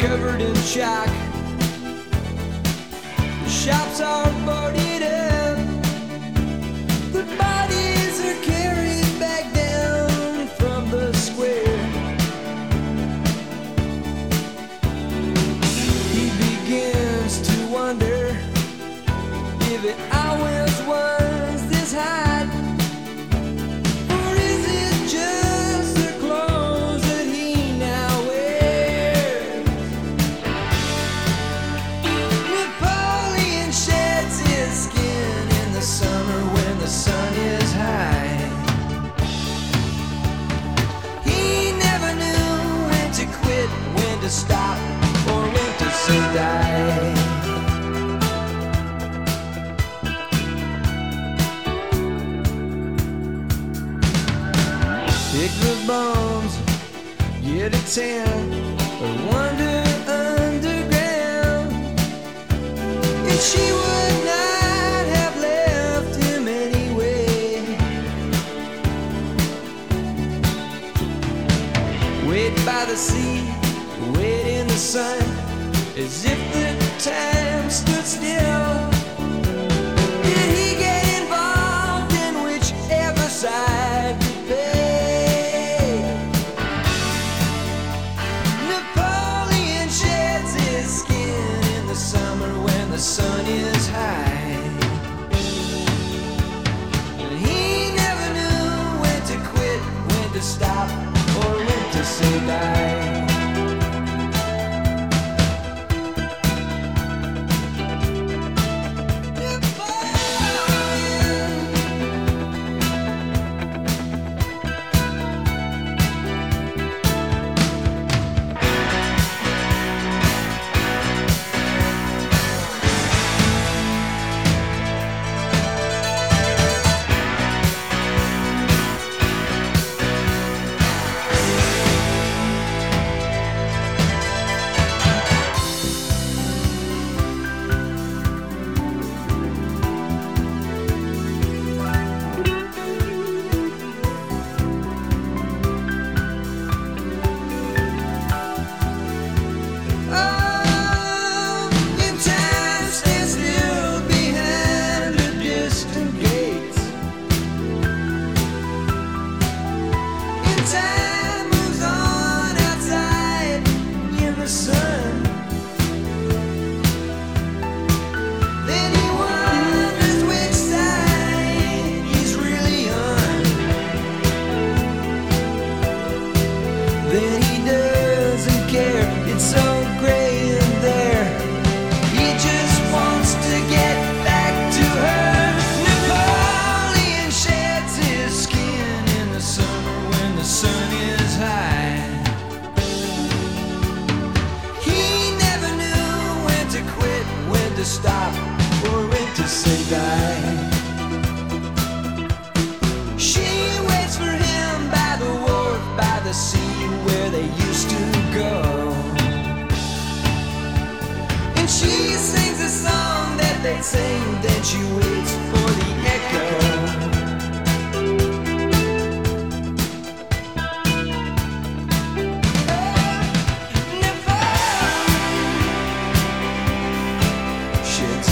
covered in chalk. The shops are boarded up. The bodies are carried back down from the square. He begins to wonder if it always was this hot, or is it just the clothes that he now wears? Napoleon sheds his skin in the summer when the sun is high. He never knew when to quit, when to stop, or when to say die. Pick the bones, get a tan, or wander underground. And she would not have left him anyway. Wait by the sea, wait in the sun, as if the time stood still. Did he get involved in whichever side could pay? Napoleon sheds his skin in the summer when the sun is high. And he never knew when to quit, when to stop, or when to say die. Then he doesn't care, it's so gray in there. He just wants to get back to her. Napoleon sheds his skin in the summer when the sun is high. He never knew when to quit, when to stop, or when to say die. She waits for him by the wharf, by the sea, where they used to go. And she sings a song that they sing, then she waits for the echo. Napoleon sheds